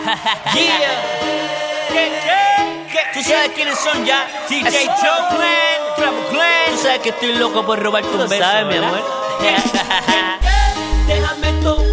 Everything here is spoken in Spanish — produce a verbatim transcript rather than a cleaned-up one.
Yeah. ¿Qué, qué, qué? ¿Tú sabes quiénes son ya? D J Joe Clan, Travel Clan. Tú sabes que estoy loco por robarte un beso, sabes, mi ¿verdad? amor. Déjame tomar